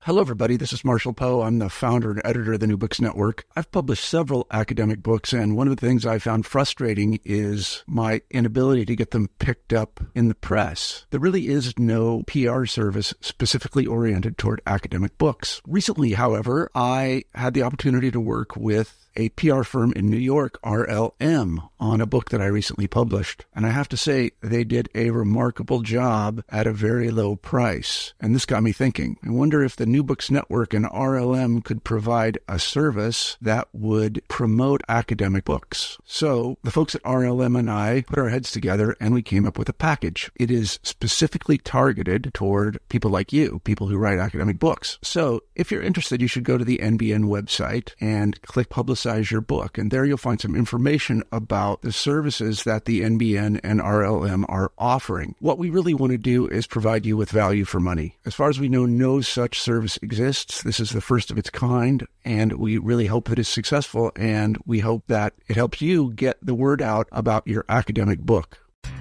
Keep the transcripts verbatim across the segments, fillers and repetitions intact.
Hello, everybody. This is Marshall Poe. I'm the founder and editor of the New Books Network. I've published several academic books, and one of the things I found frustrating is my inability to get them picked up in the press. There really is no P R service specifically oriented toward academic books. Recently, however, I had the opportunity to work with a P R firm in New York, R L M, on a book that I recently published. And I have to say, they did a remarkable job at a very low price. And this got me thinking. I wonder if the New Books Network and R L M could provide a service that would promote academic books. So the folks at R L M and I put our heads together and we came up with a package. It is specifically targeted toward people like you, people who write academic books. So if you're interested, you should go to the N B N website and click Publicize your book, and there you'll find some information about the services that the N B N and R L M are offering. What we really want to do is provide you with value for money. As far as we know, no such service exists. This is the first of its kind, and we really hope that it's successful, and we hope that it helps you get the word out about your academic book.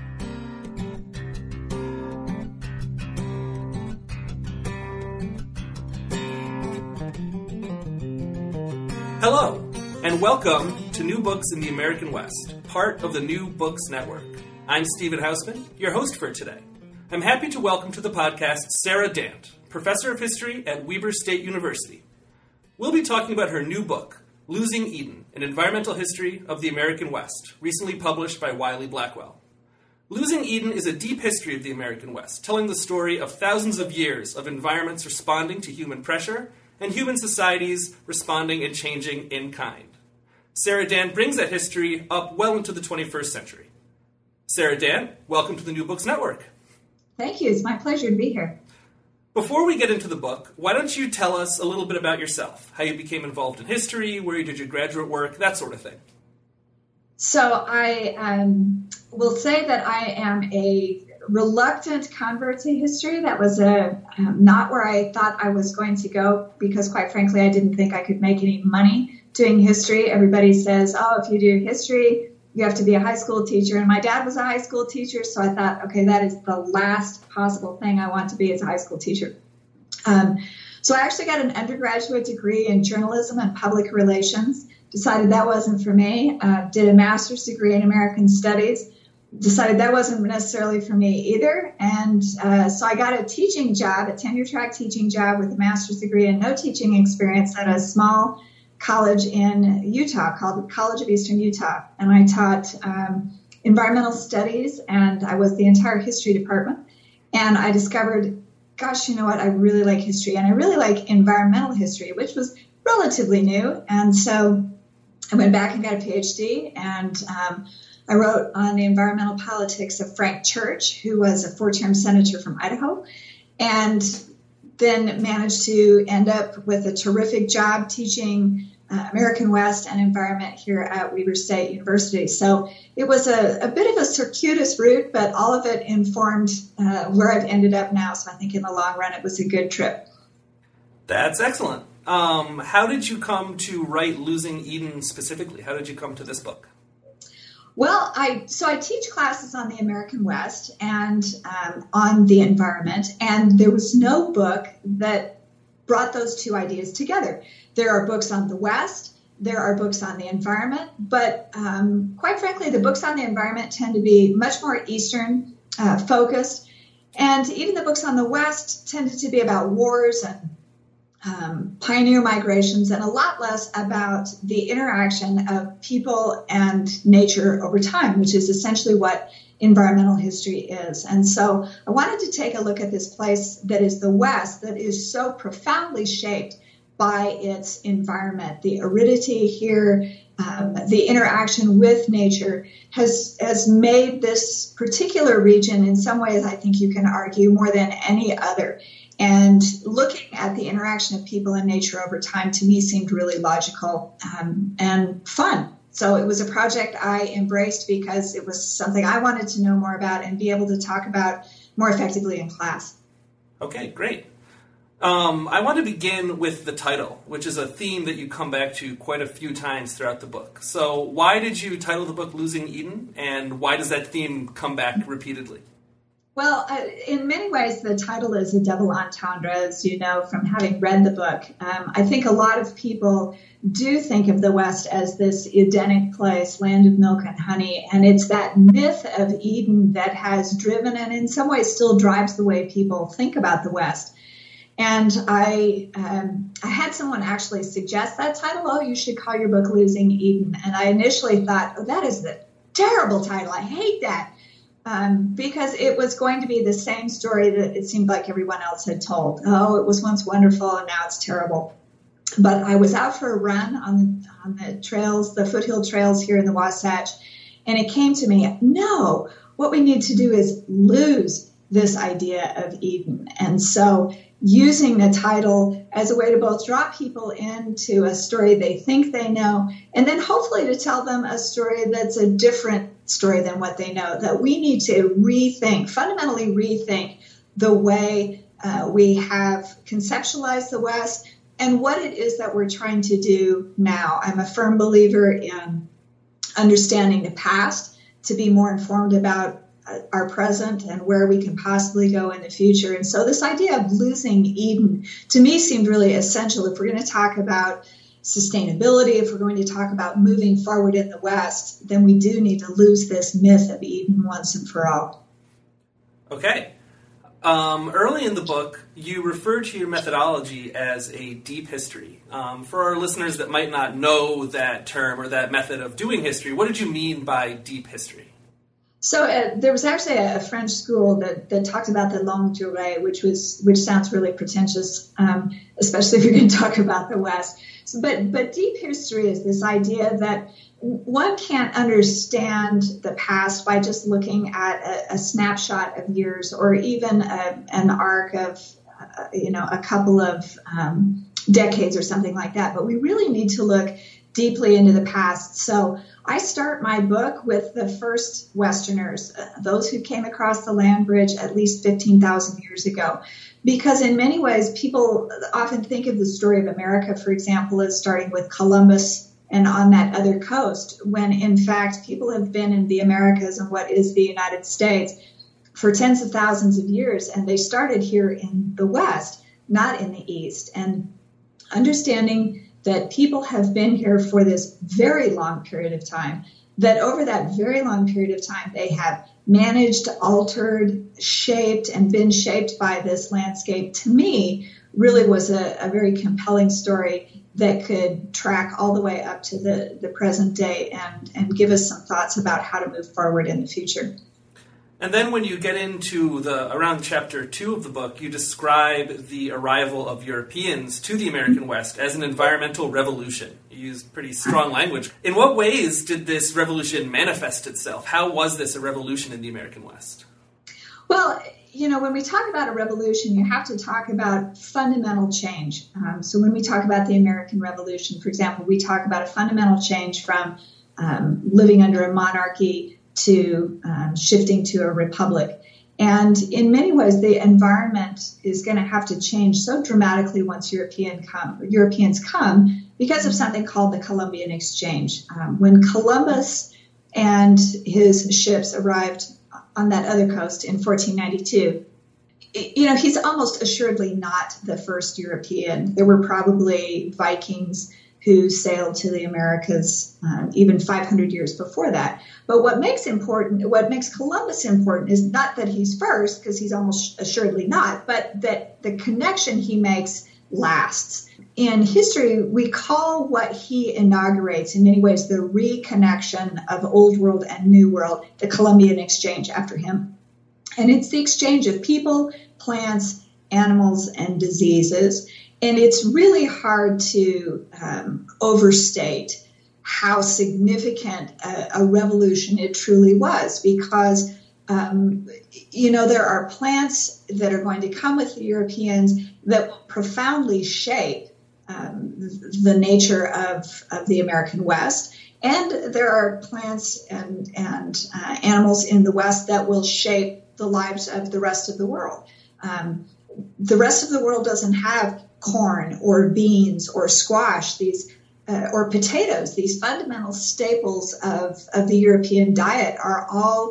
Hello, and welcome to New Books in the American West, part of the New Books Network. I'm Stephen Hausman, your host for today. I'm happy to welcome to the podcast Sarah Dant, professor of history at Weber State University. We'll be talking about her new book, Losing Eden, An Environmental History of the American West, recently published by Wiley Blackwell. Losing Eden is a deep history of the American West, telling the story of thousands of years of environments responding to human pressure and human societies responding and changing in kind. Sarah Dant brings that history up well into the twenty-first century. Sarah Dant, welcome to the New Books Network. Thank you. It's my pleasure to be here. Before we get into the book, why don't you tell us a little bit about yourself, how you became involved in history, where you did your graduate work, that sort of thing. So I um, will say that I am a reluctant convert to history. That was a, um, not where I thought I was going to go because, quite frankly, I didn't think I could make any money doing history. Everybody says, oh, if you do history, you have to be a high school teacher. And my dad was a high school teacher, so I thought, okay, that is the last possible thing I want to be as a high school teacher. Um, so I actually got an undergraduate degree in journalism and public relations, decided that wasn't for me, uh, did a master's degree in American studies, decided that wasn't necessarily for me either. And uh, so I got a teaching job, a tenure track teaching job with a master's degree and no teaching experience at a small college in Utah called the College of Eastern Utah. And I taught um, environmental studies, and I was the entire history department. And I discovered, gosh, you know what, I really like history, and I really like environmental history, which was relatively new. And so I went back and got a P H D, and um, I wrote on the environmental politics of Frank Church, who was a four-term senator from Idaho, and then managed to end up with a terrific job teaching uh, American West and environment here at Weber State University. So it was a, a bit of a circuitous route, but all of it informed uh, where I've ended up now. So I think in the long run, it was a good trip. That's excellent. Um, how did you come to write Losing Eden specifically? How did you come to this book? Well, I so I teach classes on the American West and um, on the environment, and there was no book that brought those two ideas together. There are books on the West, there are books on the environment, but um, quite frankly, the books on the environment tend to be much more Eastern uh, focused, and even the books on the West tended to be about wars and Um, pioneer migrations, and a lot less about the interaction of people and nature over time, which is essentially what environmental history is. And so I wanted to take a look at this place that is the West, that is so profoundly shaped by its environment. The aridity here, um, the interaction with nature has, has made this particular region, in some ways, I think you can argue, more than any other. And looking at the interaction of people and nature over time, to me, seemed really logical um, and fun. So it was a project I embraced because it was something I wanted to know more about and be able to talk about more effectively in class. Okay, great. Um, I want to begin with the title, which is a theme that you come back to quite a few times throughout the book. So why did you title the book Losing Eden, and why does that theme come back repeatedly? Well, uh, in many ways, the title is a double entendre, as you know from having read the book. Um, I think a lot of people do think of the West as this Edenic place, land of milk and honey, and it's that myth of Eden that has driven and in some ways still drives the way people think about the West. And I, um, I had someone actually suggest that title. Oh, you should call your book Losing Eden. And I initially thought, oh, that is the terrible title. I hate that. Um, because it was going to be the same story that it seemed like everyone else had told. Oh, it was once wonderful and now it's terrible. But I was out for a run on, on the trails, the foothill trails here in the Wasatch, and it came to me, no, what we need to do is lose this idea of Eden. And so using the title as a way to both draw people into a story they think they know, and then hopefully to tell them a story that's a different story than what they know, that we need to rethink, fundamentally rethink the way uh, we have conceptualized the West and what it is that we're trying to do now. I'm a firm believer in understanding the past to be more informed about our present and where we can possibly go in the future. And so this idea of losing Eden to me seemed really essential if we're going to talk about sustainability, if we're going to talk about moving forward in the West, then we do need to lose this myth of Eden once and for all. Okay. Um, early in the book, you refer to your methodology as a deep history. Um, for our listeners that might not know that term or that method of doing history, what did you mean by deep history? So uh, there was actually a, a French school that, that talked about the longue durée, which was which sounds really pretentious, um, especially if you're going to talk about the West. So, but but deep history is this idea that one can't understand the past by just looking at a, a snapshot of years or even a, an arc of uh, you know a couple of um, decades or something like that. But we really need to look deeply into the past. So I start my book with the first Westerners, uh, those who came across the land bridge at least fifteen thousand years ago. Because in many ways, people often think of the story of America, for example, as starting with Columbus and on that other coast, when in fact people have been in the Americas and what is the United States for tens of thousands of years, and they started here in the West, not in the East. And understanding that people have been here for this very long period of time, that over that very long period of time, they have managed, altered, shaped, and been shaped by this landscape, to me, really was a, a very compelling story that could track all the way up to the, the present day and, and give us some thoughts about how to move forward in the future. And then when you get into the around chapter two of the book, you describe the arrival of Europeans to the American West as an environmental revolution. You use pretty strong language. In what ways did this revolution manifest itself? How was this a revolution in the American West? Well, you know, when we talk about a revolution, you have to talk about fundamental change. Um, so when we talk about the American Revolution, for example, we talk about a fundamental change from um, living under a monarchy to um, shifting to a republic. And in many ways, the environment is going to have to change so dramatically once European come, Europeans come because of something called the Columbian Exchange. Um, when Columbus and his ships arrived on that other coast in fourteen ninety-two, you know, he's almost assuredly not the first European. There were probably Vikings who sailed to the Americas um, even five hundred years before that. But what makes important, what makes Columbus important is not that he's first, because he's almost assuredly not, but that the connection he makes lasts. In history, we call what he inaugurates in many ways the reconnection of Old World and New World, the Columbian Exchange after him. And it's the exchange of people, plants, animals, and diseases. And it's really hard to um, overstate how significant a, a revolution it truly was, because, um, you know, there are plants that are going to come with the Europeans that profoundly shape um, the nature of, of the American West. And there are plants and, and uh, animals in the West that will shape the lives of the rest of the world. Um, the rest of the world doesn't have corn or beans or squash, these uh, or potatoes. These fundamental staples of, of the European diet are all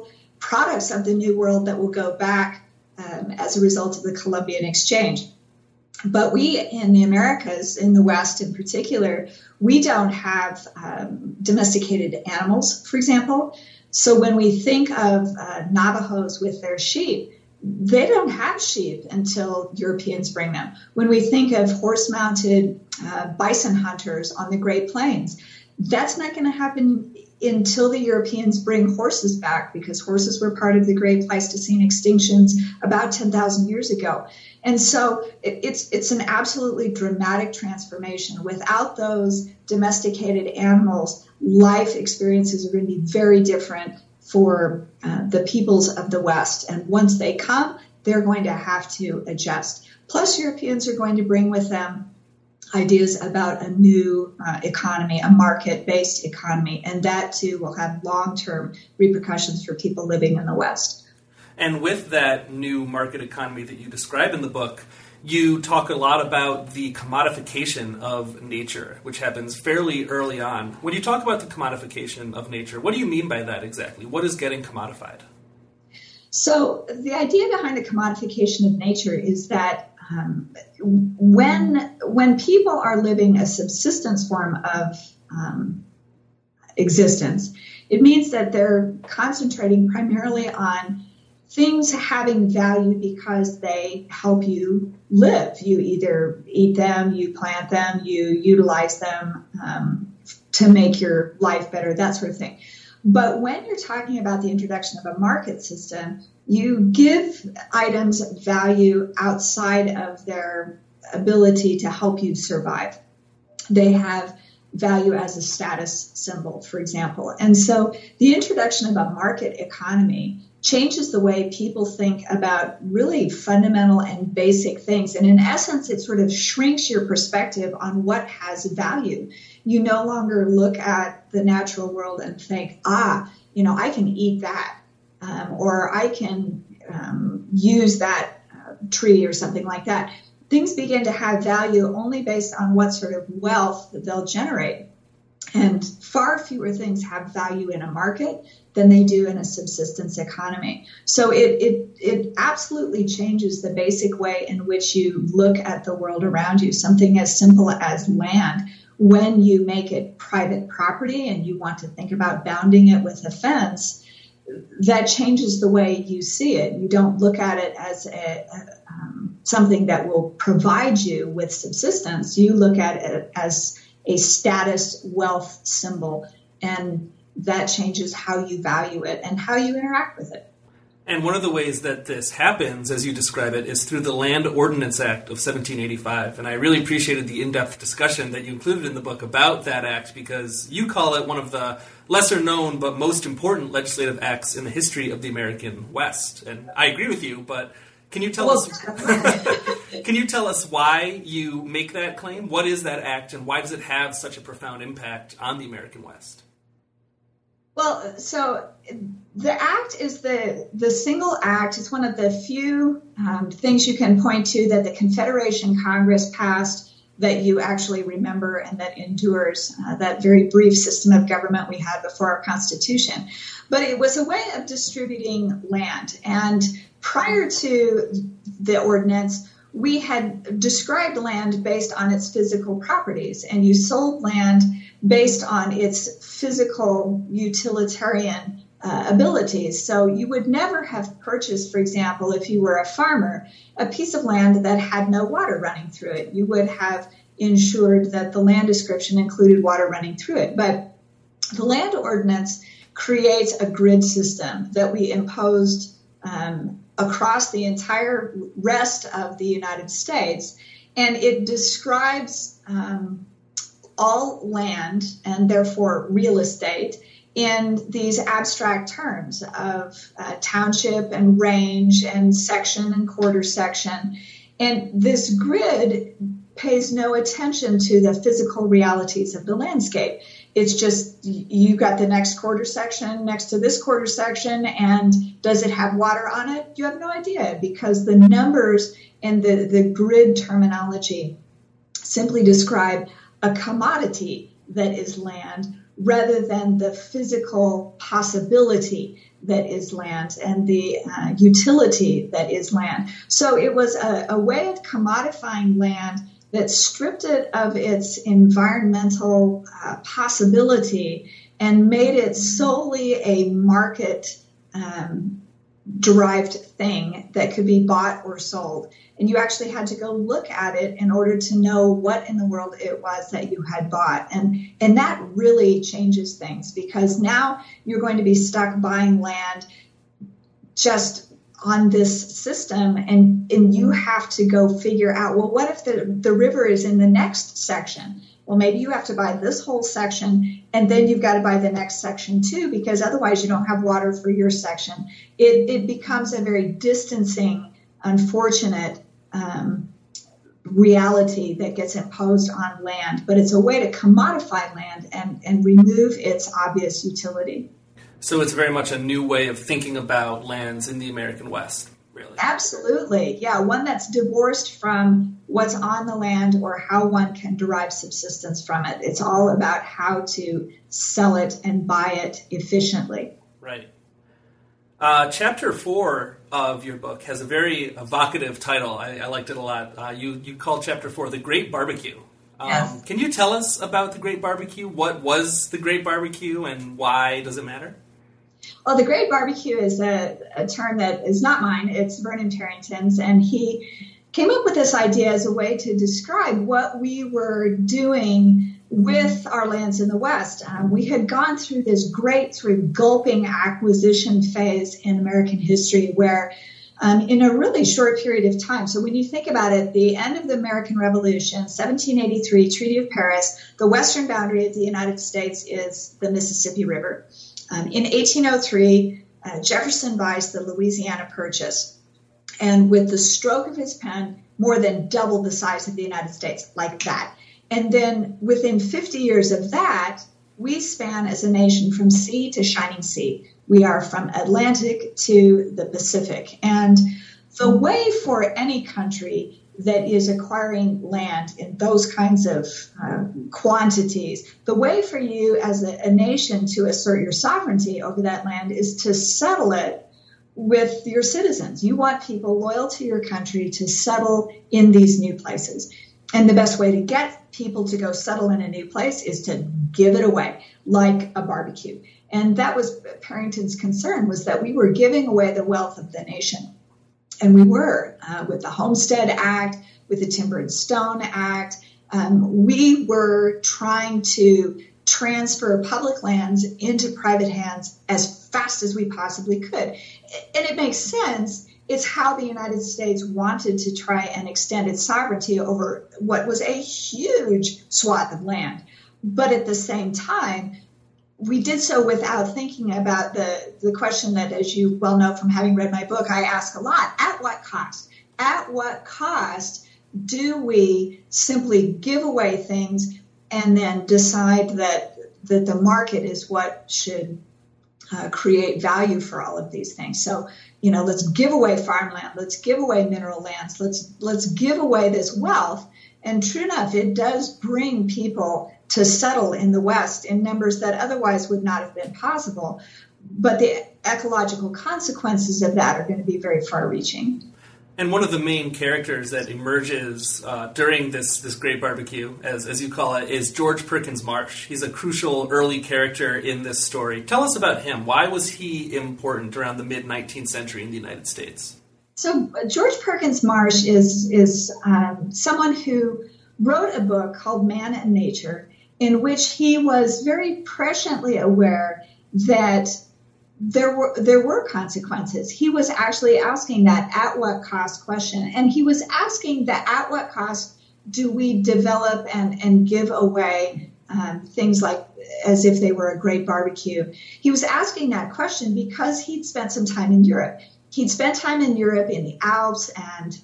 products of the New World that will go back um, as a result of the Columbian Exchange. But we in the Americas, in the West in particular, we don't have um, domesticated animals, for example. So when we think of uh, Navajos with their sheep, they don't have sheep until Europeans bring them. When we think of horse-mounted uh, bison hunters on the Great Plains, that's not going to happen until the Europeans bring horses back, because horses were part of the Great Pleistocene extinctions about ten thousand years ago. And so it, it's it's an absolutely dramatic transformation. Without those domesticated animals, life experiences are going to be very different for uh, the peoples of the West. And once they come, they're going to have to adjust. Plus, Europeans are going to bring with them ideas about a new uh, economy, a market-based economy, and that too will have long-term repercussions for people living in the West. And with that new market economy that you describe in the book, you talk a lot about the commodification of nature, which happens fairly early on. When you talk about the commodification of nature, what do you mean by that exactly? What is getting commodified? So the idea behind the commodification of nature is that um, when when people are living a subsistence form of um, existence, it means that they're concentrating primarily on things having value because they help you live. You either eat them, you plant them, you utilize them um, to make your life better, that sort of thing. But when you're talking about the introduction of a market system, you give items value outside of their ability to help you survive. They have value as a status symbol, for example. And so the introduction of a market economy changes the way people think about really fundamental and basic things. And in essence, it sort of shrinks your perspective on what has value. You no longer look at the natural world and think, ah, you know, I can eat that, um, or I can um, use that uh, tree or something like that. Things begin to have value only based on what sort of wealth that they'll generate. And far fewer things have value in a market than they do in a subsistence economy. So it, it, it absolutely changes the basic way in which you look at the world around you. Something as simple as land, when you make it private property and you want to think about bounding it with a fence, that changes the way you see it. You don't look at it as a, a, um, something that will provide you with subsistence. You look at it as a status wealth symbol, and that changes how you value it and how you interact with it. And one of the ways that this happens, as you describe it, is through the Land Ordinance Act of seventeen eighty-five. And I really appreciated the in-depth discussion that you included in the book about that act, because you call it one of the lesser-known but most important legislative acts in the history of the American West. And I agree with you, but can you tell us can you tell us why you make that claim? What is that act, and why does it have such a profound impact on the American West? Well, so the act is the the single act. It's one of the few um, things you can point to that the Confederation Congress passed that you actually remember and that endures, uh, that very brief system of government we had before our Constitution. But it was a way of distributing land. And prior to the ordinance, we had described land based on its physical properties, and you sold land based on its physical utilitarian uh, abilities. So you would never have purchased, for example, if you were a farmer, a piece of land that had no water running through it. You would have ensured that the land description included water running through it. But the land ordinance creates a grid system that we imposed um, across the entire rest of the United States, and it describes um, all land and therefore real estate in these abstract terms of uh, township and range and section and quarter section. And this grid pays no attention to the physical realities of the landscape. It's just, you got the next quarter section next to this quarter section, and does it have water on it? You have no idea, because the numbers and the, the grid terminology simply describe a commodity that is land rather than the physical possibility that is land and the uh, utility that is land. So it was a, a way of commodifying land that stripped it of its environmental uh, possibility and made it solely a market um, derived thing that could be bought or sold. And you actually had to go look at it in order to know what in the world it was that you had bought. And, and that really changes things, because now you're going to be stuck buying land just on this system, and, and you have to go figure out, well, what if the, the river is in the next section? Well, maybe you have to buy this whole section, and then you've got to buy the next section too, because otherwise you don't have water for your section. It, it becomes a very distancing, unfortunate um, reality that gets imposed on land, but it's a way to commodify land and, and remove its obvious utility. So it's very much a new way of thinking about lands in the American West, really. Absolutely. Yeah, one that's divorced from what's on the land or how one can derive subsistence from it. It's all about how to sell it and buy it efficiently. Right. Uh, chapter four of your book has a very evocative title. I, I liked it a lot. Uh, you, you called chapter four The Great Barbecue. Um, yes. Can you tell us about the Great Barbecue? What was the Great Barbecue and why does it matter? Well, the Great Barbecue is a, a term that is not mine. It's Vernon Tarrington's, and he came up with this idea as a way to describe what we were doing with our lands in the West. Um, we had gone through this great sort of gulping acquisition phase in American history where um, in a really short period of time, so when you think about it, the end of the American Revolution, seventeen eighty-three, Treaty of Paris, the western boundary of the United States is the Mississippi River. Um, in eighteen oh three, uh, Jefferson buys the Louisiana Purchase, and with the stroke of his pen, more than double the size of the United States, like that. And then within fifty years of that, we span as a nation from sea to shining sea. We are from Atlantic to the Pacific. And the way for any country that is acquiring land in those kinds of uh, quantities, the way for you as a, a nation to assert your sovereignty over that land is to settle it with your citizens. You want people loyal to your country to settle in these new places. And the best way to get people to go settle in a new place is to give it away, like a barbecue. And that was Parrington's concern, was that we were giving away the wealth of the nation. And we were, uh, with the Homestead Act, with the Timber and Stone Act. Um, we were trying to transfer public lands into private hands as fast as we possibly could. And it makes sense. It's how the United States wanted to try and extend its sovereignty over what was a huge swath of land. But at the same time, we did so without thinking about the, the question that, as you well know from having read my book, I ask a lot: at what cost? At what cost do we simply give away things and then decide that, that the market is what should uh, create value for all of these things? So, you know, let's give away farmland, let's give away mineral lands, let's let's give away this wealth. And true enough, it does bring people to settle in the West in numbers that otherwise would not have been possible. But the ecological consequences of that are going to be very far-reaching. And one of the main characters that emerges uh, during this, this Great Barbecue, as, as you call it, is George Perkins Marsh. He's a crucial early character in this story. Tell us about him. Why was he important around the mid-nineteenth century in the United States? So uh, George Perkins Marsh is, is um, someone who wrote a book called Man and Nature, in which he was very presciently aware that there were there were consequences. He was actually asking that at what cost question. And he was asking that at what cost do we develop and, and give away um, things like as if they were a great barbecue. He was asking that question because he'd spent some time in Europe. He'd spent time in Europe in the Alps, and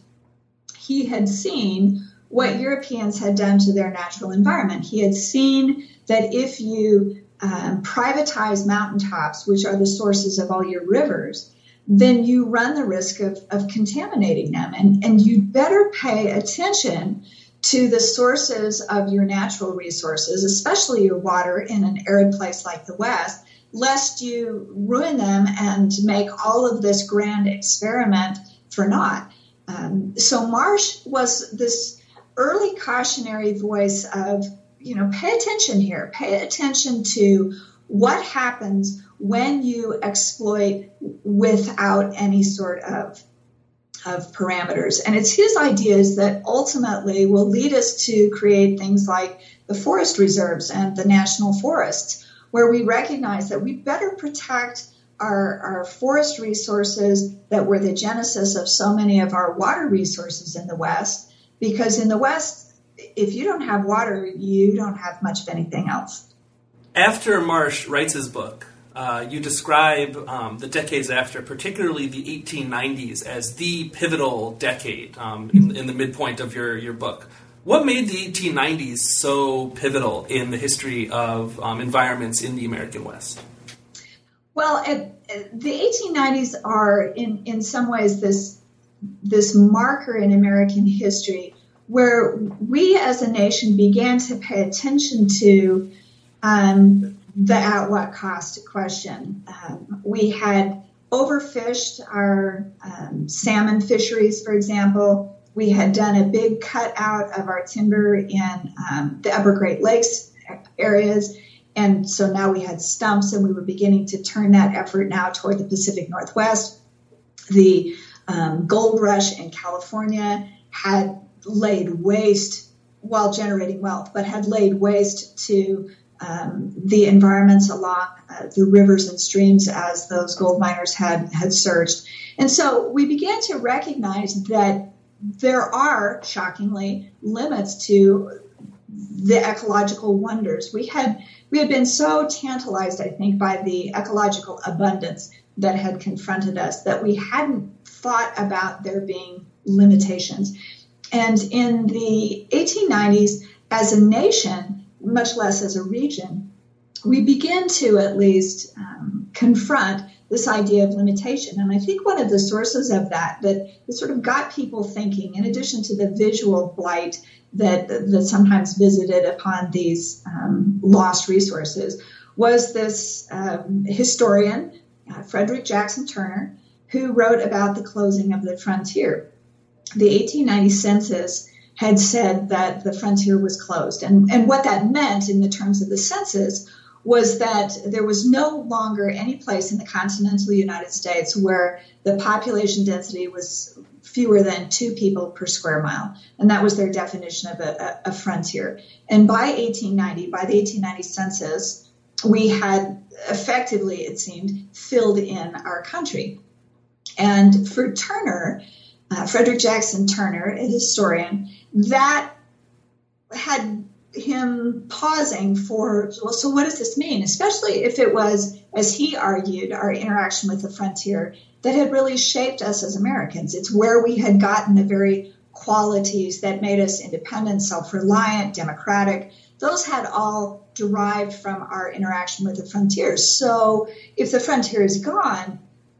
he had seen what Europeans had done to their natural environment. He had seen that if you um, privatize mountaintops, which are the sources of all your rivers, then you run the risk of, of contaminating them. And, and you'd better pay attention to the sources of your natural resources, especially your water in an arid place like the West, lest you ruin them and make all of this grand experiment for naught. Um, so Marsh was this early cautionary voice of, you know, pay attention here, pay attention to what happens when you exploit without any sort of of parameters. And it's his ideas that ultimately will lead us to create things like the forest reserves and the national forests, where we recognize that we better protect our, our forest resources that were the genesis of so many of our water resources in the West, because in the West, if you don't have water, you don't have much of anything else. After Marsh writes his book, uh, you describe um, the decades after, particularly the eighteen nineties, as the pivotal decade um, in, in the midpoint of your, your book. What made the eighteen nineties so pivotal in the history of um, environments in the American West? Well, it, the eighteen nineties are, in, in some ways, this this marker in American history where we as a nation began to pay attention to um, the at what cost question. Um, we had overfished our um, salmon fisheries, for example. We had done a big cut out of our timber in um, the upper Great Lakes areas. And so now we had stumps, and we were beginning to turn that effort now toward the Pacific Northwest. The um, gold rush in California had laid waste, while generating wealth, but had laid waste to um, the environments along uh, the rivers and streams as those gold miners had, had surged. And so we began to recognize that there are, shockingly, limits to the ecological wonders. We had we had been so tantalized, I think, by the ecological abundance that had confronted us that we hadn't thought about there being limitations. And in the eighteen nineties, as a nation, much less as a region, we begin to at least um, confront this idea of limitation. And I think one of the sources of that, that, that sort of got people thinking, in addition to the visual blight that, that sometimes visited upon these um, lost resources, was this um, historian, uh, Frederick Jackson Turner, who wrote about the closing of the frontier. The eighteen ninety census had said that the frontier was closed. And, and what that meant in the terms of the census was that there was no longer any place in the continental United States where the population density was fewer than two people per square mile. And that was their definition of a, a, a frontier. And by eighteen ninety, by the eighteen ninety census, we had effectively, it seemed, filled in our country. And for Turner, uh, Frederick Jackson Turner, a historian, that had him pausing for, well, so what does this mean? Especially if it was, as he argued, our interaction with the frontier that had really shaped us as Americans. It's where we had gotten the very qualities that made us independent, self-reliant, democratic. Those had all derived from our interaction with the frontier. So if the frontier is gone,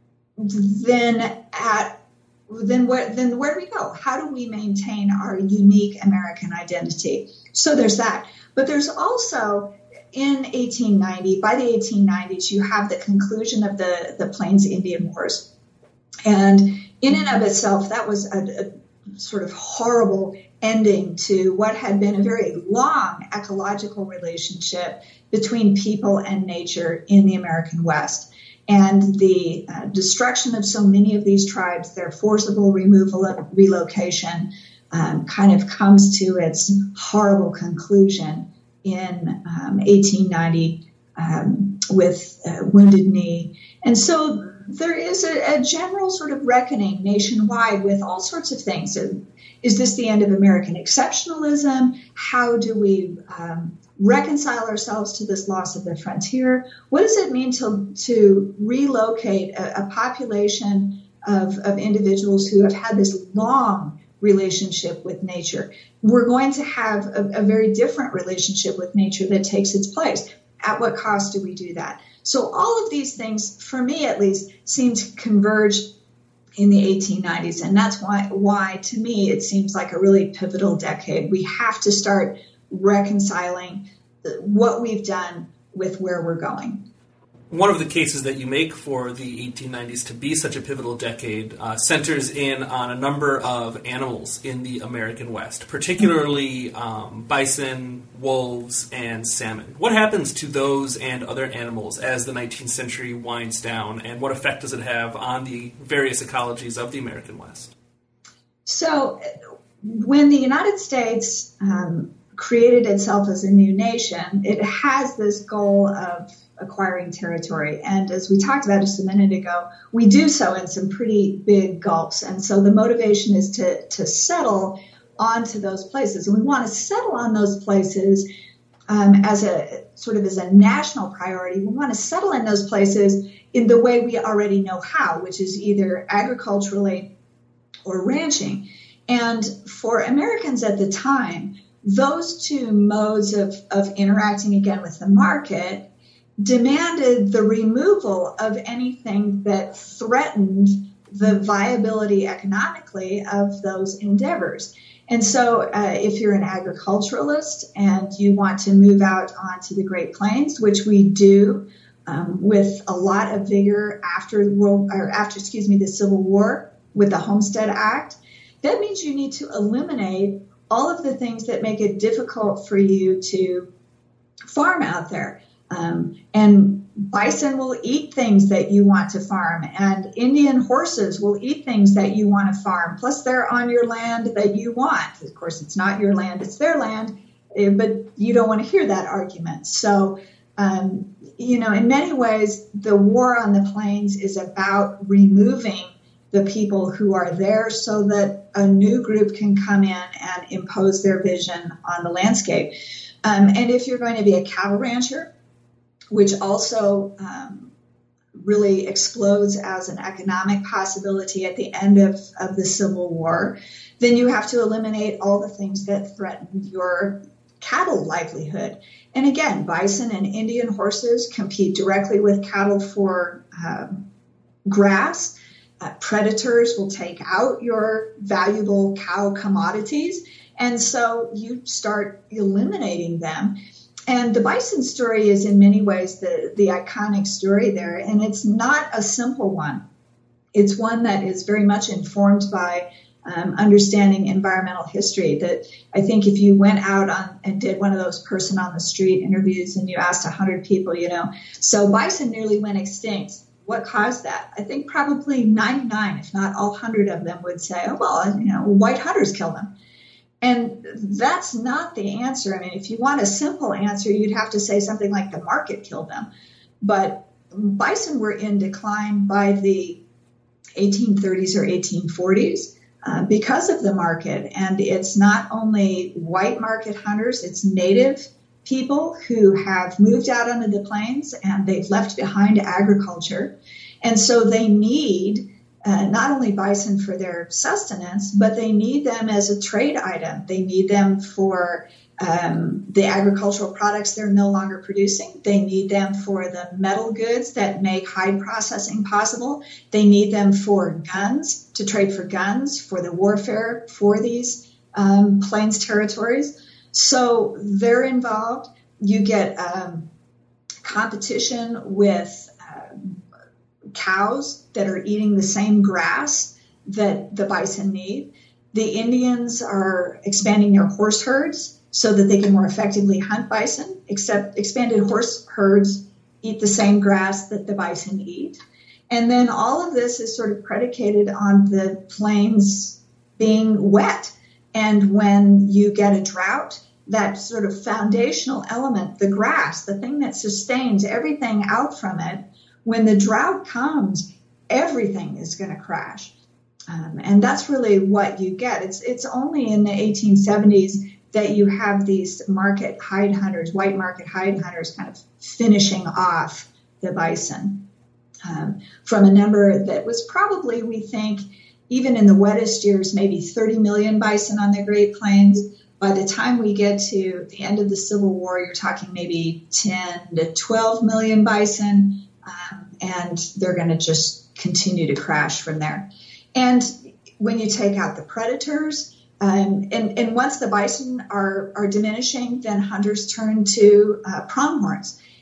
then at then where then where do we go? How do we maintain our unique American identity? So there's that. But there's also, in eighteen ninety, by the eighteen nineties, you have the conclusion of the, the Plains Indian Wars. And in and of itself, that was a, a sort of horrible ending to what had been a very long ecological relationship between people and nature in the American West. And the uh, destruction of so many of these tribes, their forcible removal and relocation, um, kind of comes to its horrible conclusion in um, eighteen ninety um, with uh, Wounded Knee. And so there is a, a general sort of reckoning nationwide with all sorts of things. Is this the end of American exceptionalism? How do we um, reconcile ourselves to this loss of the frontier? What does it mean to, to relocate a, a population of, of individuals who have had this long relationship with nature? We're going to have a, a very different relationship with nature that takes its place. At what cost do we do that? So all of these things, for me at least, seem to converge in the eighteen nineties. And that's why, why, to me, it seems like a really pivotal decade. We have to start reconciling what we've done with where we're going. One of the cases that you make for the eighteen nineties to be such a pivotal decade uh, centers in on a number of animals in the American West, particularly um, bison, wolves, and salmon. What happens to those and other animals as the nineteenth century winds down, and what effect does it have on the various ecologies of the American West? So when the United States um, created itself as a new nation, it has this goal of acquiring territory. And as we talked about just a minute ago, we do so in some pretty big gulps. And so the motivation is to, to settle onto those places. And we want to settle on those places um, as a sort of as a national priority. We want to settle in those places in the way we already know how, which is either agriculturally or ranching. And for Americans at the time, those two modes of, of interacting again with the market demanded the removal of anything that threatened the viability economically of those endeavors. And so uh, if you're an agriculturalist and you want to move out onto the Great Plains, which we do um, with a lot of vigor after world or after, excuse me, the Civil War with the Homestead Act, that means you need to eliminate all of the things that make it difficult for you to farm out there. Um, and bison will eat things that you want to farm, and Indian horses will eat things that you want to farm. Plus, they're on your land that you want. Of course, it's not your land, it's their land, but you don't want to hear that argument. So, um, you know, in many ways, the war on the plains is about removing the people who are there so that a new group can come in and impose their vision on the landscape. Um, and if you're going to be a cattle rancher, which also um, really explodes as an economic possibility at the end of, of the Civil War, then you have to eliminate all the things that threaten your cattle livelihood. And again, bison and Indian horses compete directly with cattle for um, grass. Uh, predators will take out your valuable cow commodities. And so you start eliminating them. And the bison story is in many ways the, the iconic story there. And it's not a simple one. It's one that is very much informed by um, understanding environmental history. That I think if you went out on and did one of those person on the street interviews and you asked one hundred people, you know, so bison nearly went extinct. What caused that? I think probably ninety-nine, if not all one hundred of them would say, oh, well, you know, white hunters killed them. And that's not the answer. I mean, if you want a simple answer, you'd have to say something like the market killed them. But bison were in decline by the eighteen thirties or eighteen forties uh, because of the market. And it's not only white market hunters, it's native people who have moved out onto the plains and they've left behind agriculture. And so they need Uh, not only bison for their sustenance, but they need them as a trade item. They need them for um, the agricultural products they're no longer producing. They need them for the metal goods that make hide processing possible. They need them for guns, to trade for guns, for the warfare for these um, plains territories. So they're involved. You get um, competition with cows that are eating the same grass that the bison need. The Indians are expanding their horse herds so that they can more effectively hunt bison, except expanded horse herds eat the same grass that the bison eat. And then all of this is sort of predicated on the plains being wet. And when you get a drought, that sort of foundational element, the grass, the thing that sustains everything out from it, when the drought comes, everything is going to crash. Um, and that's really what you get. It's it's only in the eighteen seventies that you have these market hide hunters, white market hide hunters, kind of finishing off the bison um, from a number that was probably, we think, even in the wettest years, maybe thirty million bison on the Great Plains. By the time we get to the end of the Civil War, you're talking maybe ten to twelve million bison. Um, and they're going to just continue to crash from there. And when you take out the predators, um, and, and once the bison are, are diminishing, then hunters turn to uh, pronghorns.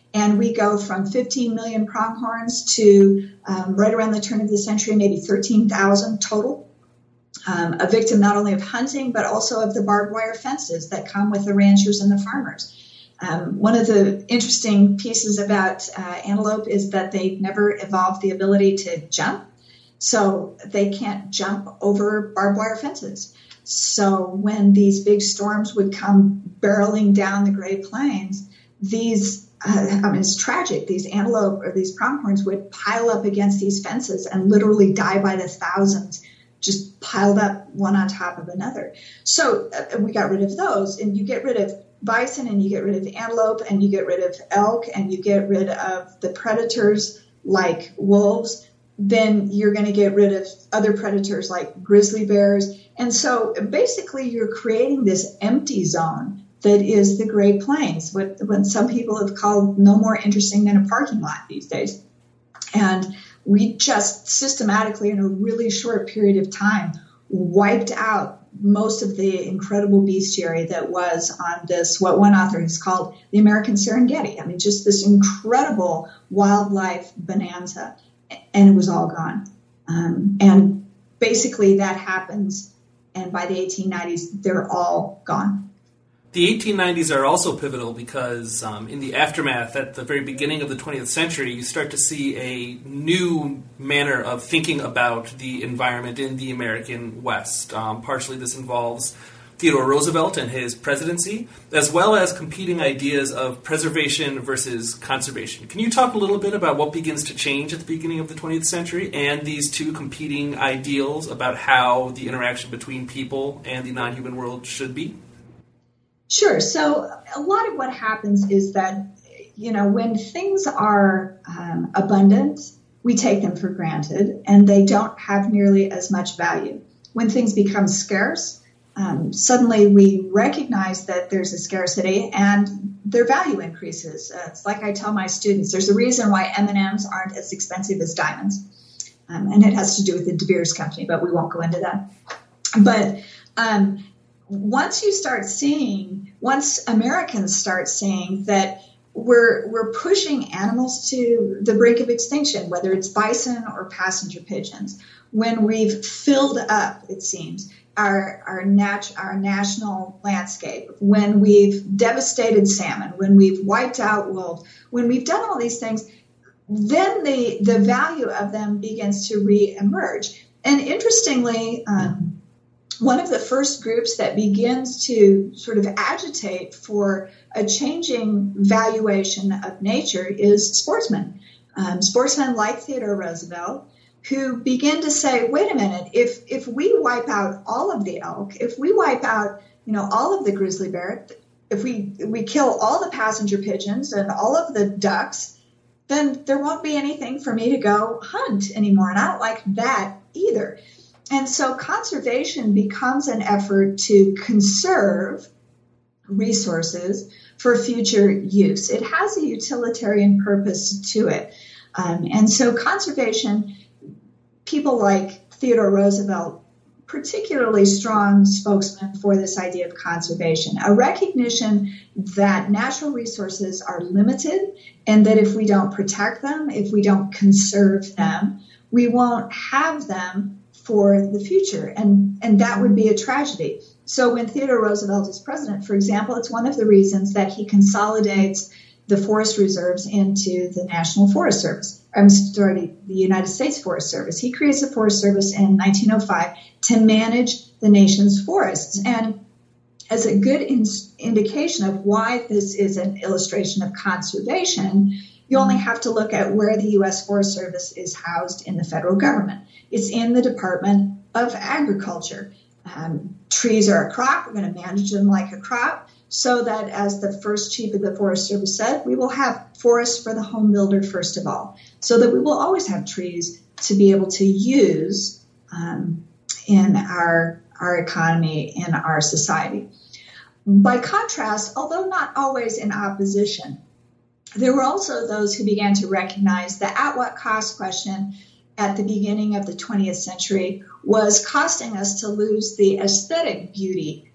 And we go from fifteen million pronghorns to um, right around the turn of the century, maybe thirteen thousand total. Um, a victim not only of hunting, but also of the barbed wire fences that come with the ranchers and the farmers. Um, one of the interesting pieces about uh, antelope is that they never evolved the ability to jump. So they can't jump over barbed wire fences. So when these big storms would come barreling down the Great Plains, these Uh, I mean, it's tragic. These antelope or these pronghorns would pile up against these fences and literally die by the thousands, just piled up one on top of another. So uh, we got rid of those, and you get rid of bison, and you get rid of antelope, and you get rid of elk, and you get rid of the predators like wolves. Then you're going to get rid of other predators like grizzly bears. And so basically you're creating this empty zone that is the Great Plains, what, what some people have called no more interesting than a parking lot these days. And we just systematically, in a really short period of time, wiped out most of the incredible bestiary that was on this, what one author has called the American Serengeti. I mean, just this incredible wildlife bonanza, and it was all gone. Um, and basically that happens, and by the eighteen nineties, they're all gone. The eighteen nineties are also pivotal because um, in the aftermath, at the very beginning of the twentieth century, you start to see a new manner of thinking about the environment in the American West. Um, partially this involves Theodore Roosevelt and his presidency, as well as competing ideas of preservation versus conservation. Can you talk a little bit about what begins to change at the beginning of the twentieth century and these two competing ideals about how the interaction between people and the non-human world should be? Sure. So a lot of what happens is that, you know, when things are um, abundant, we take them for granted and they don't have nearly as much value. When things become scarce, um, suddenly we recognize that there's a scarcity and their value increases. Uh, it's like I tell my students, there's a reason why M and M's aren't as expensive as diamonds. Um, and it has to do with the De Beers Company, but we won't go into that. But um Once you start seeing, once Americans start seeing that we're we're pushing animals to the brink of extinction, whether it's bison or passenger pigeons, when we've filled up, it seems, our our, nat- our national landscape, when we've devastated salmon, when we've wiped out wolves, when we've done all these things, then the the value of them begins to reemerge. And interestingly, um, one of the first groups that begins to sort of agitate for a changing valuation of nature is sportsmen. Um, sportsmen like Theodore Roosevelt, who begin to say, wait a minute, if if we wipe out all of the elk, if we wipe out, you know, all of the grizzly bear, if we we kill all the passenger pigeons and all of the ducks, then there won't be anything for me to go hunt anymore. And I don't like that either. And so conservation becomes an effort to conserve resources for future use. It has a utilitarian purpose to it. Um, and so conservation, people like Theodore Roosevelt, particularly strong spokesman for this idea of conservation, a recognition that natural resources are limited and that if we don't protect them, if we don't conserve them, we won't have them for the future, and, and that would be a tragedy. So when Theodore Roosevelt is president, for example, it's one of the reasons that he consolidates the forest reserves into the National Forest Service. I'm sorry, the United States Forest Service. He creates a Forest Service in nineteen oh five to manage the nation's forests. And as a good in- indication of why this is an illustration of conservation, you only have to look at where the U S Forest Service is housed in the federal government. It's in the Department of Agriculture. Um, trees are a crop. We're going to manage them like a crop so that, as the first chief of the Forest Service said, we will have forests for the home builder first of all, so that we will always have trees to be able to use um, in our, our economy, in our society. By contrast, although not always in opposition, there were also those who began to recognize the at what cost question at the beginning of the twentieth century was costing us to lose the aesthetic beauty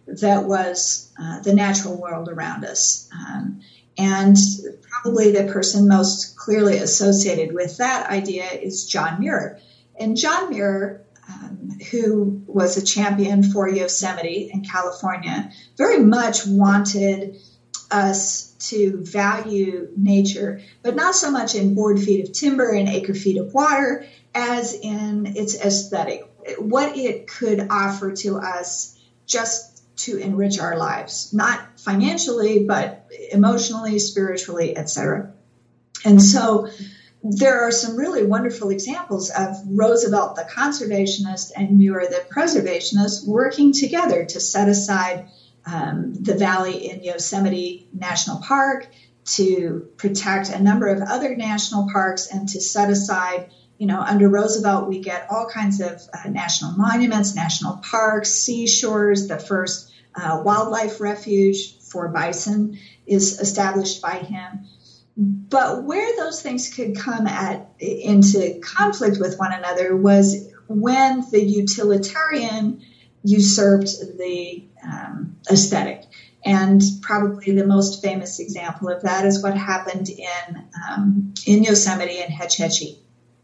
that was uh, the natural world around us. Um, and probably the person most clearly associated with that idea is John Muir. And John Muir, um, who was a champion for Yosemite in California, very much wanted us to value nature, but not so much in board feet of timber and acre feet of water as in its aesthetic, what it could offer to us just to enrich our lives, not financially, but emotionally, spiritually, et cetera. And so there are some really wonderful examples of Roosevelt, the conservationist, and Muir, the preservationist, working together to set aside um, the valley in Yosemite National Park, to protect a number of other national parks, and to set aside, you know, under Roosevelt, we get all kinds of uh, national monuments, national parks, seashores. The first uh, wildlife refuge for bison is established by him. But where those things could come at into conflict with one another was when the utilitarian usurped the um, aesthetic. And probably the most famous example of that is what happened in um, in Yosemite and Hetch Hetchy.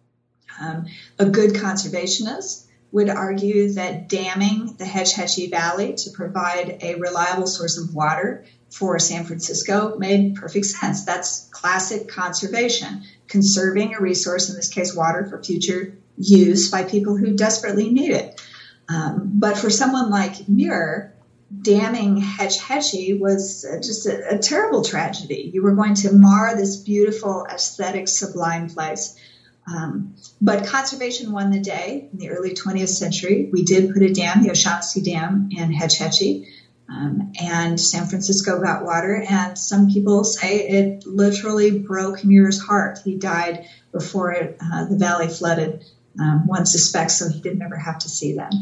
Um, a good conservationist would argue that damming the Hetch Hetchy Valley to provide a reliable source of water for San Francisco made perfect sense. That's classic conservation, conserving a resource, in this case water, for future use by people who desperately need it. Um, but for someone like Muir, damming Hetch Hetchy was just a, a terrible tragedy. You were going to mar this beautiful, aesthetic, sublime place. Um, but conservation won the day in the early twentieth century. We did put a dam, the O'Shaughnessy Dam, in Hetch Hetchy, um, and San Francisco got water. And some people say it literally broke Muir's heart. He died before it, uh, the valley flooded. Um, one suspects, so he did never have to see that.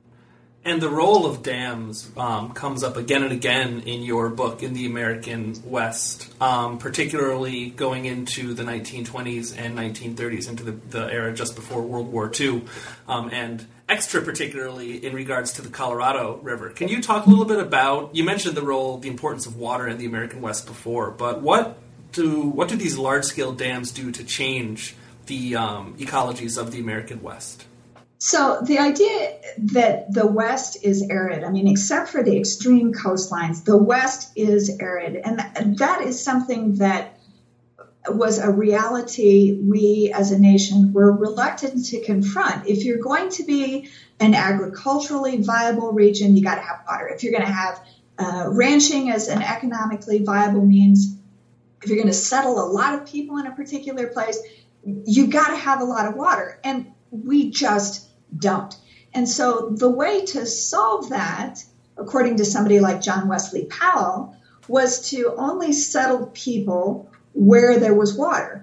And the role of dams um, comes up again and again in your book, In the American West, um, particularly going into the nineteen twenties and nineteen thirties, into the, the era just before World War Two, um, and extra particularly in regards to the Colorado River. Can you talk a little bit about, you mentioned the role, the importance of water in the American West before, but what do, what do these large-scale dams do to change the um, ecologies of the American West? So the idea that the West is arid, I mean, except for the extreme coastlines, the West is arid. And that is something that was a reality we as a nation were reluctant to confront. If you're going to be an agriculturally viable region, you got to have water. If you're going to have uh, ranching as an economically viable means, if you're going to settle a lot of people in a particular place, you got to have a lot of water. And we just don't. And so the way to solve that, according to somebody like John Wesley Powell, was to only settle people where there was water.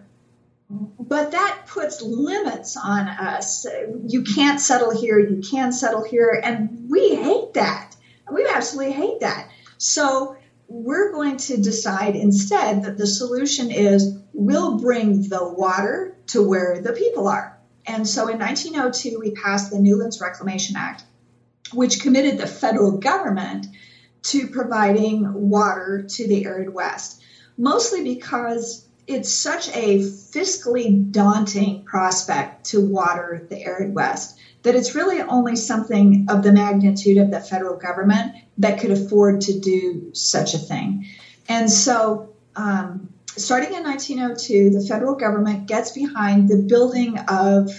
But that puts limits on us. You can't settle here, you can settle here, and we hate that. We absolutely hate that. So we're going to decide instead that the solution is we'll bring the water to where the people are. And so in nineteen oh two, we passed the Newlands Reclamation Act, which committed the federal government to providing water to the arid West, mostly because it's such a fiscally daunting prospect to water the arid West that it's really only something of the magnitude of the federal government that could afford to do such a thing. And so um, starting in nineteen oh two, the federal government gets behind the building of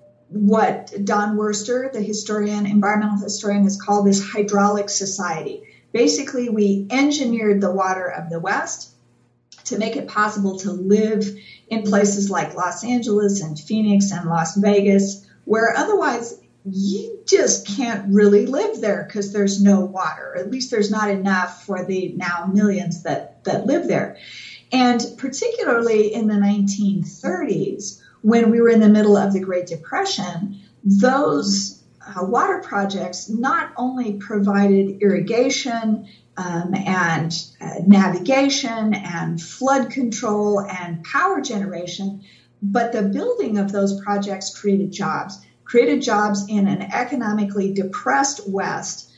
what Don Worster, the historian, environmental historian, has called this hydraulic society. Basically, we engineered the water of the West to make it possible to live in places like Los Angeles and Phoenix and Las Vegas, where otherwise you just can't really live there because there's no water. At least there's not enough for the now millions that, that live there. And particularly in the nineteen thirties, when we were in the middle of the Great Depression, those uh, water projects not only provided irrigation um, and uh, navigation and flood control and power generation, but the building of those projects created jobs, created jobs in an economically depressed West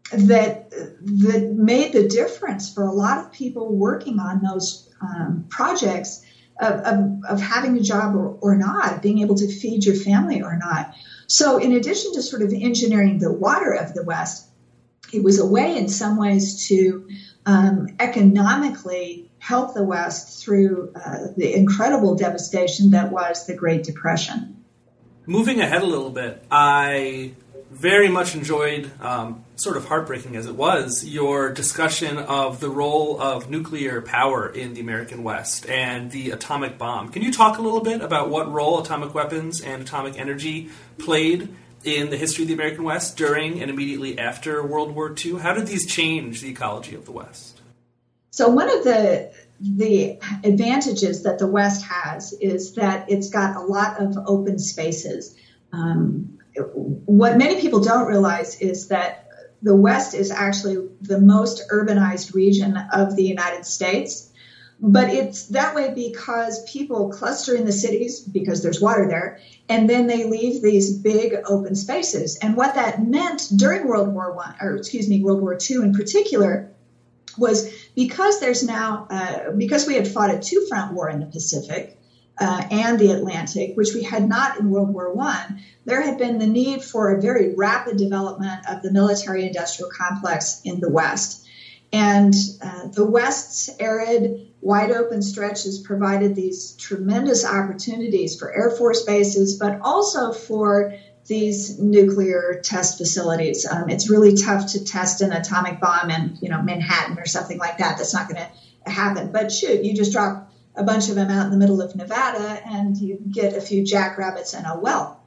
that that made the difference for a lot of people working on those um, projects of, of, of having a job or, or not, being able to feed your family or not. So in addition to sort of engineering the water of the West, it was a way in some ways to um, economically help the West through uh, the incredible devastation that was the Great Depression. Moving ahead a little bit, I very much enjoyed, um, sort of heartbreaking as it was, your discussion of the role of nuclear power in the American West and the atomic bomb. Can you talk a little bit about what role atomic weapons and atomic energy played in the history of the American West during and immediately after World War Two? How did these change the ecology of the West? So one of the the advantages that the West has is that it's got a lot of open spaces. Um, what many people don't realize is that the West is actually the most urbanized region of the United States. But it's that way because people cluster in the cities because there's water there, and then they leave these big open spaces. And what that meant during World War One, or excuse me, World War Two in particular, was because there's now, uh, because we had fought a two-front war in the Pacific uh, and the Atlantic, which we had not in World War One, there had been the need for a very rapid development of the military-industrial complex in the West. And uh, the West's arid, wide-open stretches provided these tremendous opportunities for Air Force bases, but also for these nuclear test facilities. Um, it's really tough to test an atomic bomb in, you know, Manhattan or something like that. That's not going to happen. But shoot, you just drop a bunch of them out in the middle of Nevada and you get a few jackrabbits and a well.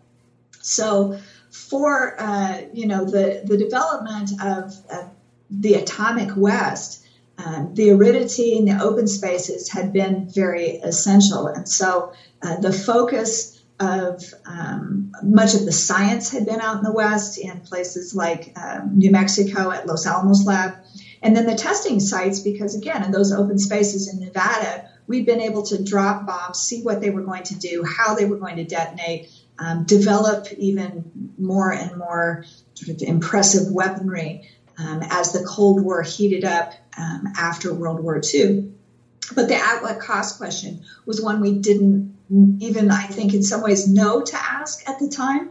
So for, uh, you know, the, the development of, of the atomic West, um, the aridity and the open spaces had been very essential. And so uh, the focus of um, much of the science had been out in the West in places like um, New Mexico at Los Alamos Lab. And then the testing sites, because again, in those open spaces in Nevada, we'd been able to drop bombs, see what they were going to do, how they were going to detonate, um, develop even more and more sort of impressive weaponry um, as the Cold War heated up um, after World War Two. But the outlet cost question was one we didn't even, I think, in some ways know to ask at the time.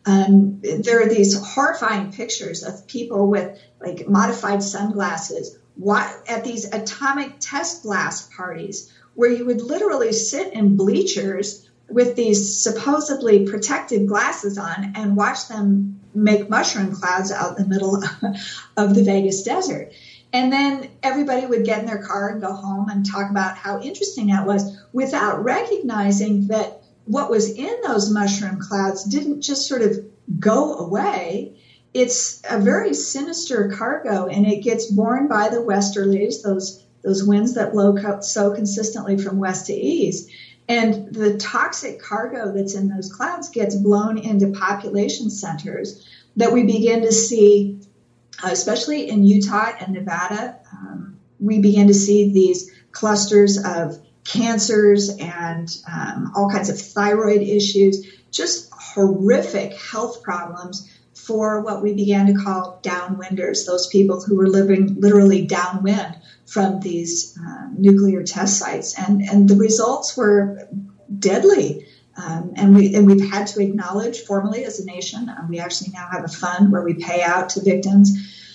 Um, there are these horrifying pictures of people with like modified sunglasses at these atomic test blast parties where you would literally sit in bleachers with these supposedly protective glasses on and watch them make mushroom clouds out in the middle of the Vegas desert. And then everybody would get in their car and go home and talk about how interesting that was without recognizing that what was in those mushroom clouds didn't just sort of go away. It's a very sinister cargo, and it gets borne by the westerlies, those those winds that blow co- so consistently from west to east. And the toxic cargo that's in those clouds gets blown into population centers that we begin to see, uh, especially in Utah and Nevada. Um, we begin to see these clusters of cancers and um, all kinds of thyroid issues, just horrific health problems for what we began to call downwinders, those people who were living literally downwind from these uh, nuclear test sites. And, and the results were deadly. Um, and, we, and we've had to acknowledge formally as a nation, uh, we actually now have a fund where we pay out to victims.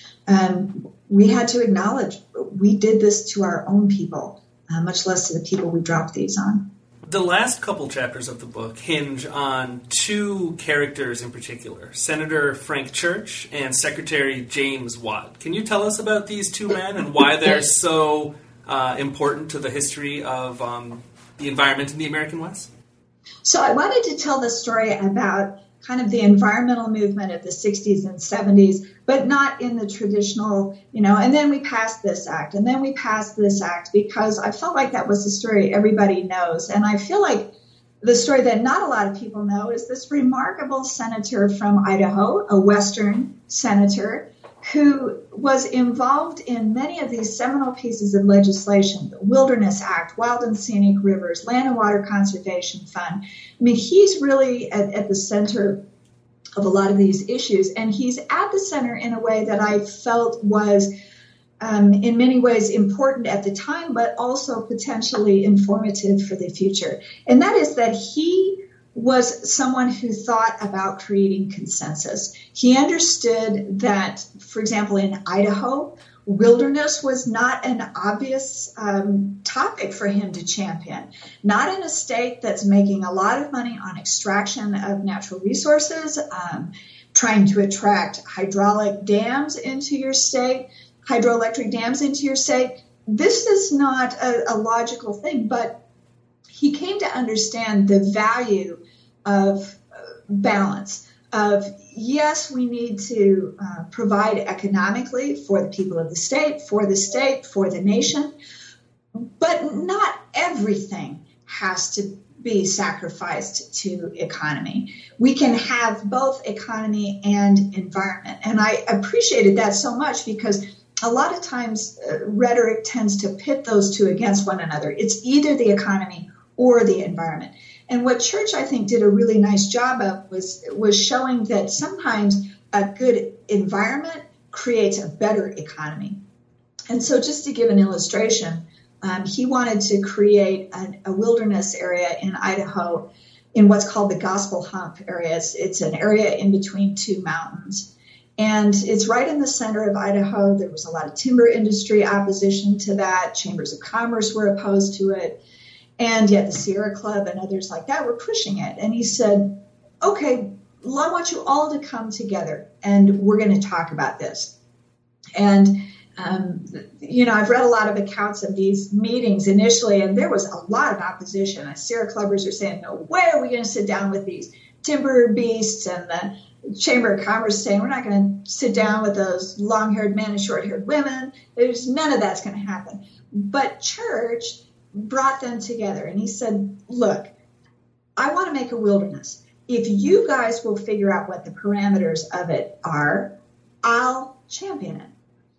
Um, we had to acknowledge we did this to our own people, uh, much less to the people we dropped these on. The last couple chapters of the book hinge on two characters in particular, Senator Frank Church and Secretary James Watt. Can you tell us about these two men and why they're so uh, important to the history of um, the environment in the American West? So I wanted to tell the story about kind of the environmental movement of the sixties and seventies, but not in the traditional, you know, and then we passed this act, and then we passed this act, because I felt like that was the story everybody knows. And I feel like the story that not a lot of people know is this remarkable senator from Idaho, a Western senator, who was involved in many of these seminal pieces of legislation, the Wilderness Act, Wild and Scenic Rivers, Land and Water Conservation Fund. I mean, he's really at, at the center of a lot of these issues. And he's at the center in a way that I felt was um, in many ways important at the time, but also potentially informative for the future. And that is that he was someone who thought about creating consensus. He understood that, for example, in Idaho, wilderness was not an obvious um, topic for him to champion. Not in a state that's making a lot of money on extraction of natural resources, um, trying to attract hydraulic dams into your state, hydroelectric dams into your state. This is not a, a logical thing, but he came to understand the value of balance, of yes, we need to uh, provide economically for the people of the state, for the state, for the nation, but not everything has to be sacrificed to economy. We can have both economy and environment. And I appreciated that so much because a lot of times uh, rhetoric tends to pit those two against one another. It's either the economy or the environment. And what Church, I think, did a really nice job of was, was showing that sometimes a good environment creates a better economy. And so just to give an illustration, um, he wanted to create a, a wilderness area in Idaho in what's called the Gospel Hump area. It's, it's an area in between two mountains. And it's right in the center of Idaho. There was a lot of timber industry opposition to that. Chambers of commerce were opposed to it. And yet the Sierra Club and others like that were pushing it. And he said, okay, I want you all to come together and we're going to talk about this. And, um, you know, I've read a lot of accounts of these meetings initially, and there was a lot of opposition. The Sierra Clubbers are saying, no way are we going to sit down with these timber beasts, and the Chamber of Commerce saying, we're not going to sit down with those long-haired men and short-haired women. There's none of that's going to happen. But Church brought them together, and he said, look, I want to make a wilderness. If you guys will figure out what the parameters of it are, I'll champion it.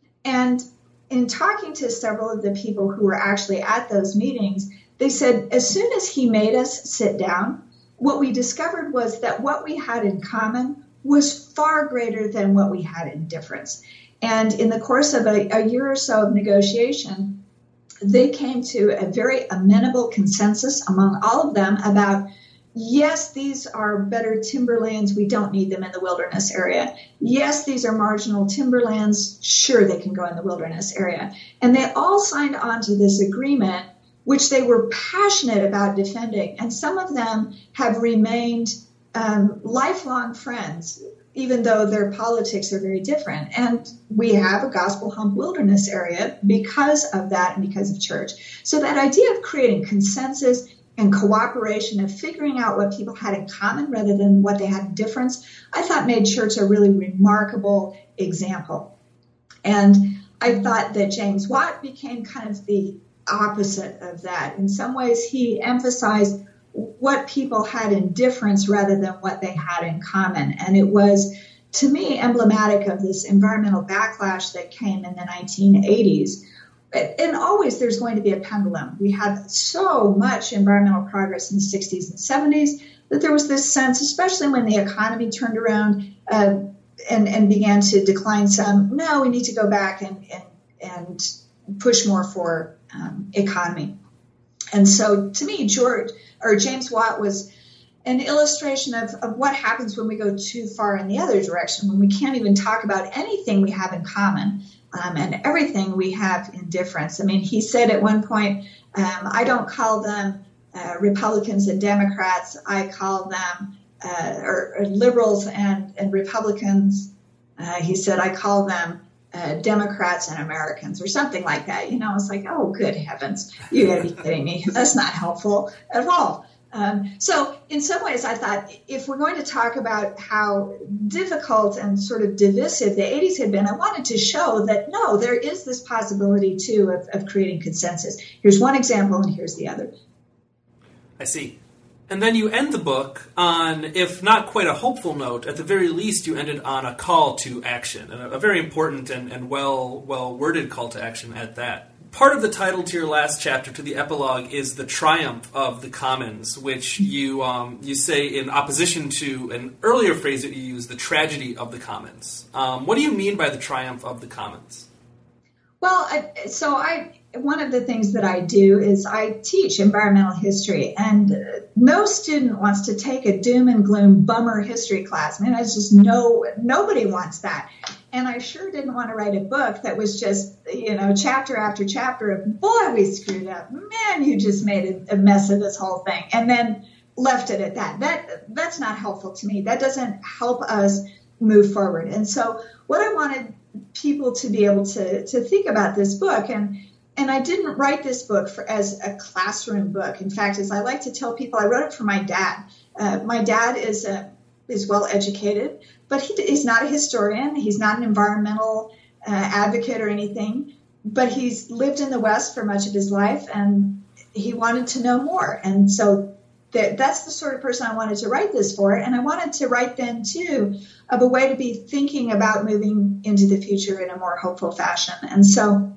And in talking to several of the people who were actually at those meetings, they said as soon as he made us sit down, what we discovered was that what we had in common was far greater than what we had in difference. And in the course of a, a year or so of negotiation, they came to a very amenable consensus among all of them about, yes, these are better timberlands. We don't need them in the wilderness area. Yes, these are marginal timberlands. Sure, they can go in the wilderness area. And they all signed on to this agreement, which they were passionate about defending. And some of them have remained um, lifelong friends, even though their politics are very different. And we have a Gospel Hump wilderness area because of that and because of Church. So that idea of creating consensus and cooperation, of figuring out what people had in common rather than what they had in difference, I thought made Church a really remarkable example. And I thought that James Watt became kind of the opposite of that. In some ways, he emphasized what people had in difference rather than what they had in common. And it was, to me, emblematic of this environmental backlash that came in the nineteen eighties. And always there's going to be a pendulum. We had so much environmental progress in the sixties and seventies that there was this sense, especially when the economy turned around uh, and, and began to decline some, no, we need to go back and, and, and push more for um, economy. And so to me, George or James Watt was an illustration of, of what happens when we go too far in the other direction, when we can't even talk about anything we have in common um, and everything we have in difference. I mean, he said at one point, um, I don't call them uh, Republicans and Democrats. I call them uh, or, or liberals and, and Republicans. Uh, he said, I call them Uh, Democrats and Americans or something like that. You know, it's like, oh, good heavens, you got to be kidding me. That's not helpful at all. Um, so in some ways, I thought if we're going to talk about how difficult and sort of divisive the eighties had been, I wanted to show that, no, there is this possibility, too, of, of creating consensus. Here's one example, and here's the other. I see. And then you end the book on, if not quite a hopeful note, at the very least you ended on a call to action, and a, a very important and, and well well worded call to action at that. Part of the title to your last chapter, to the epilogue, is the triumph of the commons, which you um, you say in opposition to an earlier phrase that you used, the tragedy of the commons. Um, what do you mean by the triumph of the commons? Well, I, so I one of the things that I do is I teach environmental history, and no student wants to take a doom and gloom bummer history class. I mean, it's just no nobody wants that. And I sure didn't want to write a book that was just, you know, chapter after chapter of, boy, we screwed up. Man, you just made a mess of this whole thing. And then left it at that. That that's not helpful to me. That doesn't help us move forward. And so what I wanted people to be able to, to think about this book, and and I didn't write this book for, as a classroom book. In fact, as I like to tell people, I wrote it for my dad. Uh, my dad is a, is well educated, but he, he's not a historian. He's not an environmental uh, advocate or anything, but he's lived in the West for much of his life, and he wanted to know more. And so that, that's the sort of person I wanted to write this for. And I wanted to write then, too, of a way to be thinking about moving into the future in a more hopeful fashion. And so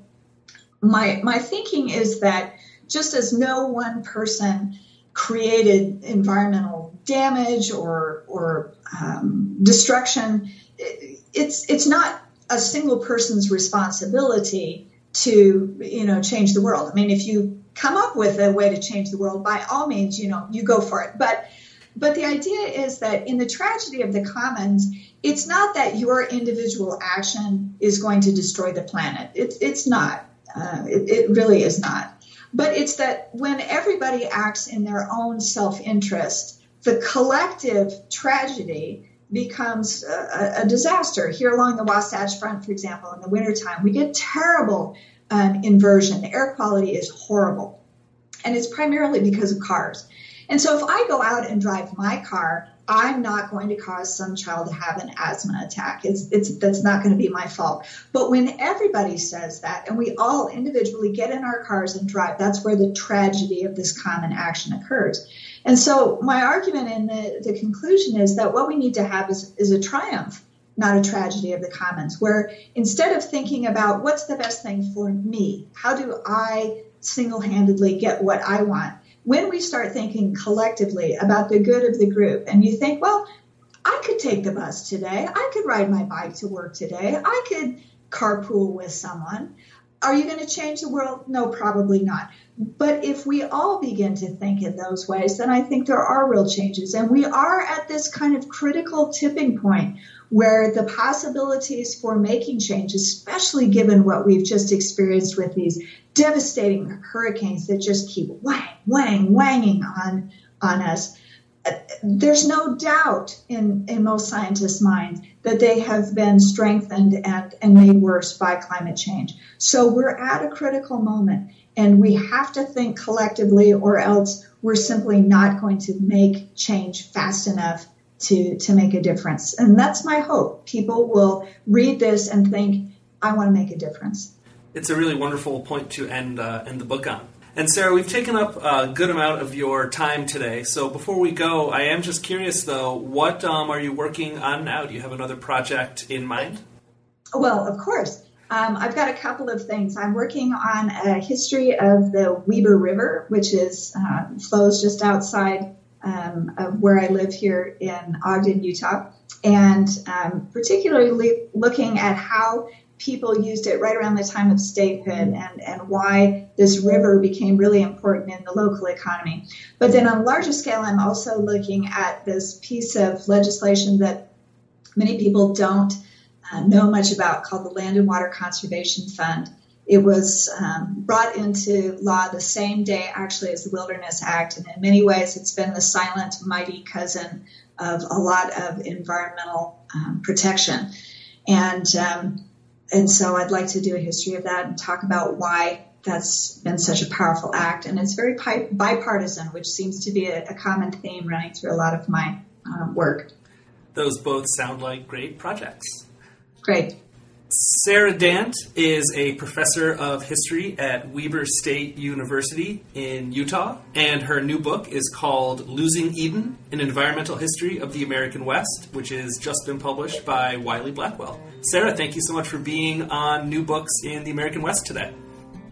my my thinking is that just as no one person created environmental damage or or um, destruction, it's it's not a single person's responsibility to, you know, change the world. I mean, if you come up with a way to change the world, by all means, you know, you go for it. But but the idea is that in the tragedy of the commons, it's not that your individual action is going to destroy the planet. It's it's not. Uh, it, it really is not. But it's that when everybody acts in their own self-interest, the collective tragedy becomes a, a disaster. Here along the Wasatch Front, for example, in the wintertime, we get terrible um, inversion. The air quality is horrible. And it's primarily because of cars. And so if I go out and drive my car, I'm not going to cause some child to have an asthma attack. It's, it's, that's not going to be my fault. But when everybody says that, and we all individually get in our cars and drive, that's where the tragedy of this common action occurs. And so my argument in the, the conclusion is that what we need to have is, is a triumph, not a tragedy of the commons, where instead of thinking about what's the best thing for me, how do I single-handedly get what I want, when we start thinking collectively about the good of the group, and you think, well, I could take the bus today, I could ride my bike to work today, I could carpool with someone. Are you going to change the world? No, probably not. But if we all begin to think in those ways, then I think there are real changes. And we are at this kind of critical tipping point where the possibilities for making change, especially given what we've just experienced with these devastating hurricanes that just keep whang, whang, whanging on, on us, there's no doubt in, in most scientists' minds that they have been strengthened and, and made worse by climate change. So we're at a critical moment, and we have to think collectively, or else we're simply not going to make change fast enough to, to make a difference. And that's my hope. People will read this and think, I want to make a difference. It's a really wonderful point to end, uh, end the book on. And Sarah, we've taken up a good amount of your time today. So before we go, I am just curious, though, what um, are you working on now? Do you have another project in mind? Well, of course. Um, I've got a couple of things. I'm working on a history of the Weber River, which is uh, flows just outside um, of where I live here in Ogden, Utah, and um, particularly looking at how people used it right around the time of statehood, and, and why this river became really important in the local economy. But then on a larger scale, I'm also looking at this piece of legislation that many people don't uh, know much about, called the Land and Water Conservation Fund. It was um, brought into law the same day, actually, as the Wilderness Act, and in many ways it's been the silent, mighty cousin of a lot of environmental um, protection. And um, And so I'd like to do a history of that and talk about why that's been such a powerful act. And it's very pi- bipartisan, which seems to be a, a common theme running through a lot of my uh, work. Those both sound like great projects. Great. Sarah Dant is a professor of history at Weber State University in Utah, and her new book is called Losing Eden, An Environmental History of the American West, which has just been published by Wiley Blackwell. Sarah, thank you so much for being on New Books in the American West today.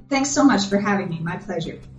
Thanks so much for having me. My pleasure.